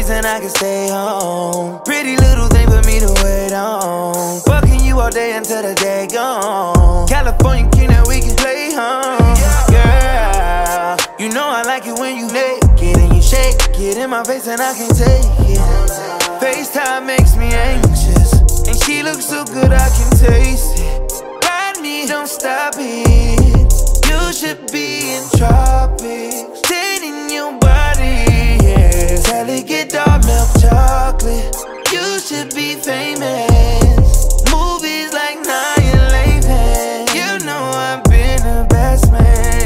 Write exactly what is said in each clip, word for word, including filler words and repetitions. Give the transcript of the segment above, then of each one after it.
and I can stay home. Pretty little thing for me to wait on. Fucking you all day until the day gone. California king that we can play home. Girl, you know I like it when you naked and you shake it in my face and I can't take it. FaceTime makes me anxious, and she looks so good I can taste it. Ride me, don't stop it. You should be in tropics, dating your body, yeah. Delicate dark milk chocolate. You should be famous. Movies like Annihilation. You know I've been the best man,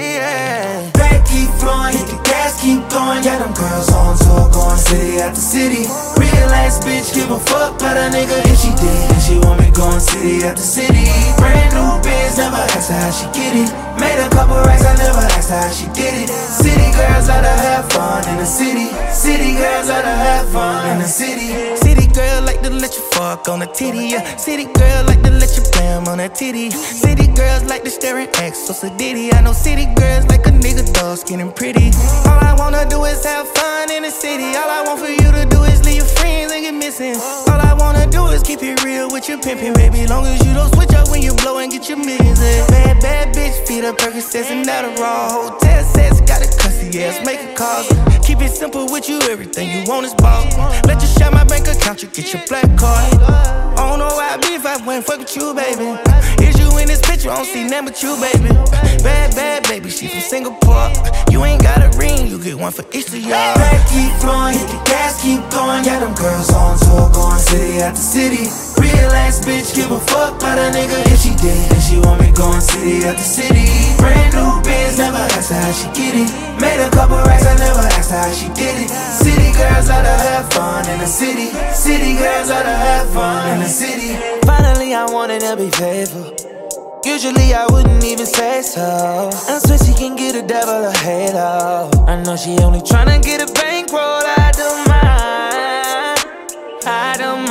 yeah. Back keep flowing, hit the gas, keep going. Yeah, them girls on tour, going city after city. Real ass bitch, give a fuck about a nigga if she did. And she want me going city after city. Brand new biz, never asked her how she get it. Made a couple racks, I never asked her how she did it. City girls like to have fun in the city. City girls like to have fun in the city. City girl like to let you fuck on the titty, yeah. City girl like to let you bam on that titty. City girls like to stare and act so sedity. I know city girls like a nigga dark skin and pretty. All I wanna do is have fun in the city. All I want for you to do is leave your friends and get missing. All I wanna do is keep it real with your pimpin', baby. Long as you don't switch up when you blow and get your millions in. Bad, bad bitch, feed up Percocets and Adderall. Hotel sets, got a cussy ass, make a call. Keep it simple with you, everything you want is ball. Let you share my bank account, you get your black card. I don't know why I'd be if I went fuck with you, baby. Is you in this picture, I don't see nothing but you, baby. Bad, bad baby, she from Singapore. You ain't got a ring, you get one for each of y'all. Back keep flowing, hit the gas, keep going. Yeah, them girls on tour, going city after city. Real ass bitch, give a fuck about a nigga if she did. And she want me going city after city. Brand new biz, never asked her how she get it. Made a couple racks, I never asked her how she did it. City girls like to have fun in the city. City girls like to have fun in the city. Finally I wanted to be faithful. Usually I wouldn't even say so. I swear she can get a devil a halo. I know she only tryna get a bankroll. I don't mind, I don't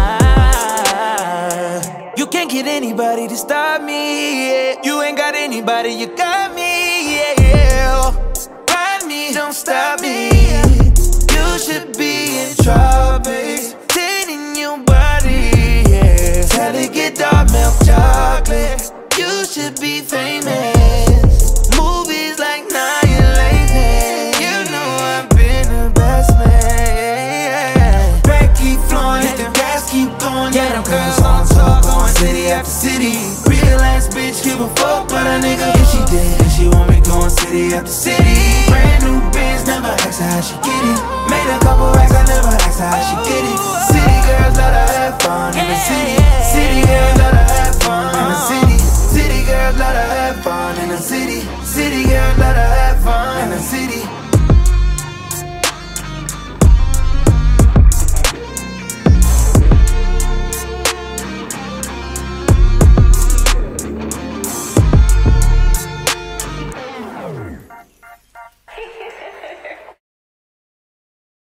mind. You can't get anybody to stop me, yeah. You ain't got anybody, you got me, yeah, yeah. Ride me, don't stop me. You should be in tropics, dating your body, yeah. Delicate dark milk chocolate. You should be famous. Movies like Annihilation. You know I've been the best man, yeah. Back keep flowing, hit the gas, keep going. Yeah, them girls on tour, going city after city. Real ass bitch, give a fuck about a nigga if she did. And she want me going city after city. Brand new biz, never asked her how she get it. Made a couple racks, I never asked her how she get it. City girls let her have